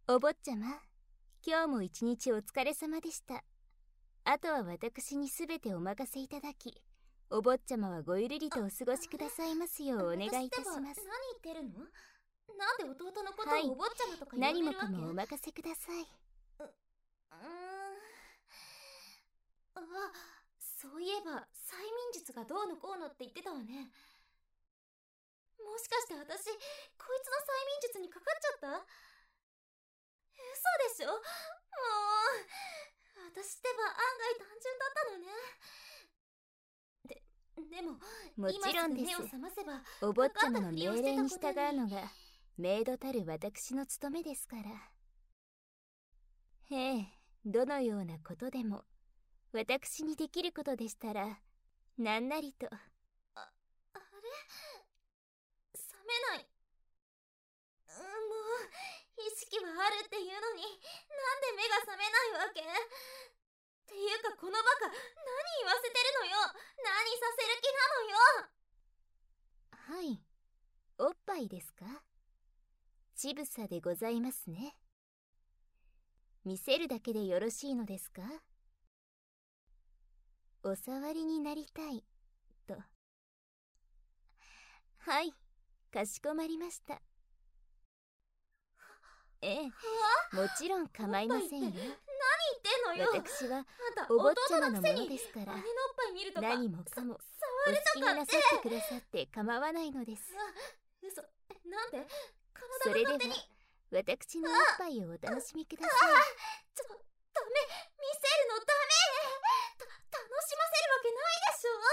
お坊ちゃま、今日も一日お疲れ様でした。あとは私にすべてお任せいただき、お坊ちゃまはごゆるりとお過ごしくださいますようお願いいたします。 何言ってるの？なんで弟のことをお坊ちゃまとか呼んでるわけ？ 何もかもお任せください。 そういえば催眠術がどうのこうのって言ってたわね。もしかして私こいつの催眠術にかかっちゃった？嘘でしょ？もう私ってば案外単純だったのね。でももちろんです。 今すぐ目を覚ませばお坊ちゃまの命令に従うのがメイドたる私の務めですから。ええ、どのようなことでも私にできることでしたら何なりと。 あれ？覚めない。もう意識はあるっていうのになんで目が覚めないわけ？っていうかこのバカ、何言わせてるのよ。何させる気なのよ。 はい、おっぱいですか？ちぶさでございますね。見せるだけでよろしいのですか？お触りになりたいと。はい、かしこまりました。ええ、もちろん構いませんよ。 何言ってんのよ。 私はお坊ちゃまのものですから、何もかもお好きになさってくださって構わないのです。 嘘。なんで？ それでは私のおっぱいをお楽しみください。 ダメ、見せるのダメ。楽しませるわけないでしょ。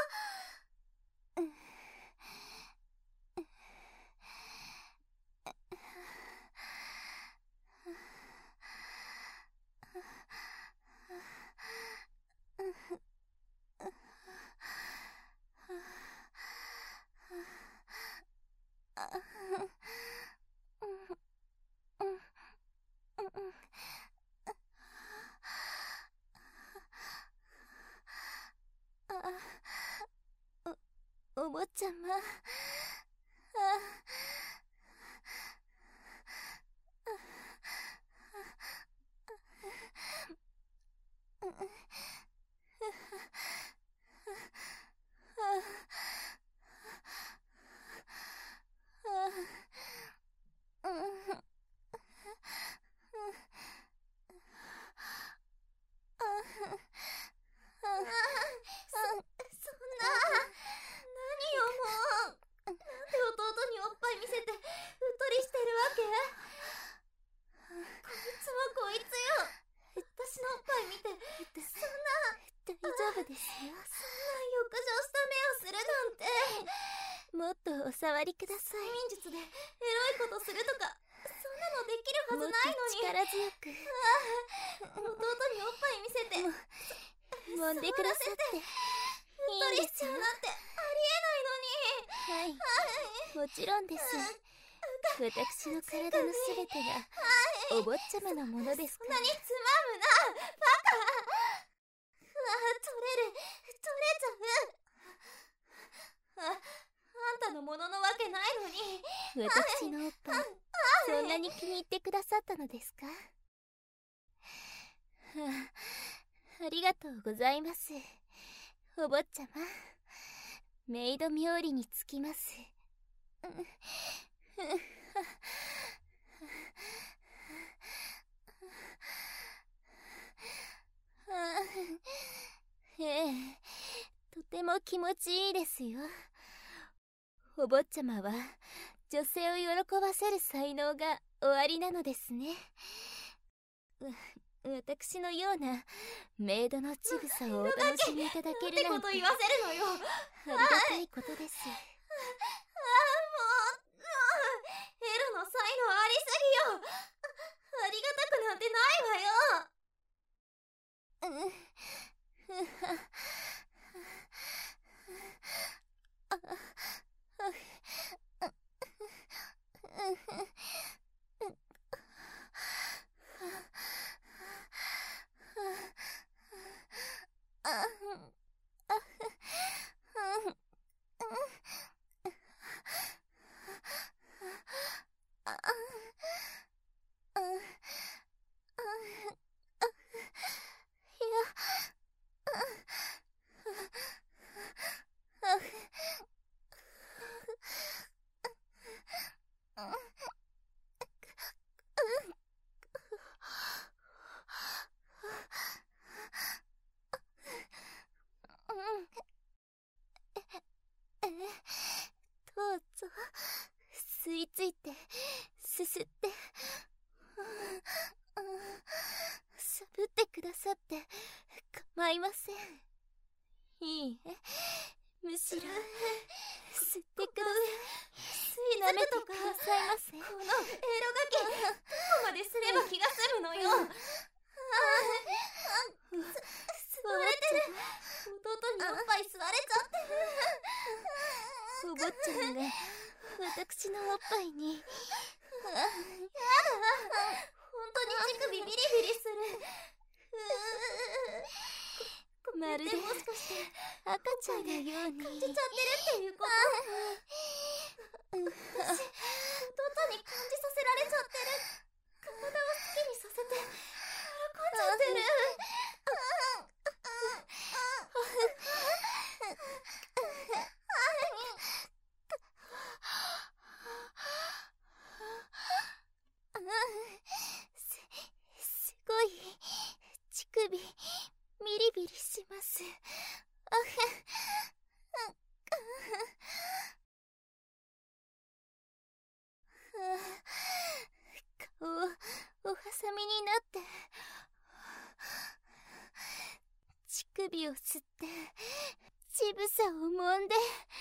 お坊ちゃま、 そんな。何よもう。なんで弟におっぱい見せてうっとりしてるわけ？こいつもこいつよ。私のおっぱい見てそんな。 大丈夫ですよ。 そんな浴場した目をするなんて。 もっとお触りください。 催眠術でエロいことするとかそんなのできるはずないのに。 もっと力強く弟におっぱい見せて揉んでくださってうっとりしちゃうなんてありえないのに。 はい、もちろんです。私の体のすべてがお坊ちゃまのものですから。 そんなにつまむなバカ。取れちゃう。あんたのもののわけないのに。 私のおっぱいそんなに気に入ってくださったのですか？ありがとうございます、お坊ちゃま。メイド冥利につきます。ええ、とても気持ちいいですよ。お坊ちゃまは女性を喜ばせる才能がおありなのですね。私のようなメイドの乳房をお楽しみいただけるなんてこと言わせるのよ。 ありがたいことです。 もうエロの才能ありすぎよ。ありがたくなんてないわよ。 すってさぶってくださって構いません。いいえ、むしろ吸ってください。舐めてくださいませ。 このエロガキ、どこまですれば気が済むのよ。吸われてる。弟におっぱい吸われちゃってる。 お坊ちゃまが私のおっぱいに。 やだ、本当に乳首ビリビリする。 まるでもしかして赤ちゃんのように感じちゃってるっていうこと？私、弟に感じさせられちゃってる。体を好きにさせて喜んじゃってる。 すごい乳首ビリビリします。顔おはさみになって乳首を吸って乳房を揉んで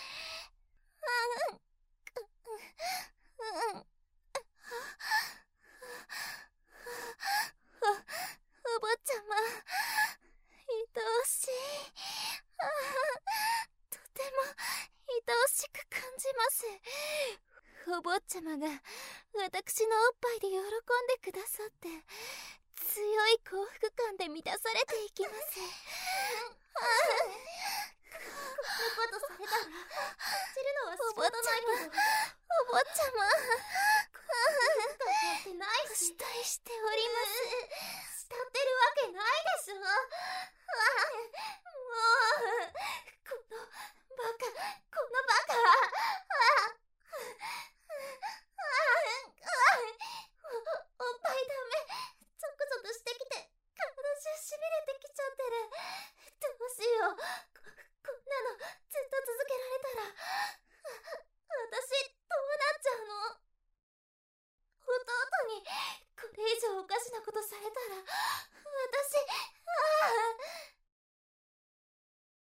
お坊ちゃま、愛おしい。とても愛おしく感じます。お坊ちゃまが私のおっぱいで喜んでくださって強い幸福感で満たされていきます。 こんなことされたら感じるのは仕方ないけど、 お坊ちゃま、 慕ってないし、 慕いしております。 慕ってるわけないでしょ。もうこのバカ、このバカ。おっぱいダメ。ゾクゾクしてきて体中しびれてきちゃってる。どうしよう。こんなのずっと続けられたら私どうなっちゃうの？弟にこれ以上おかしなことされたら私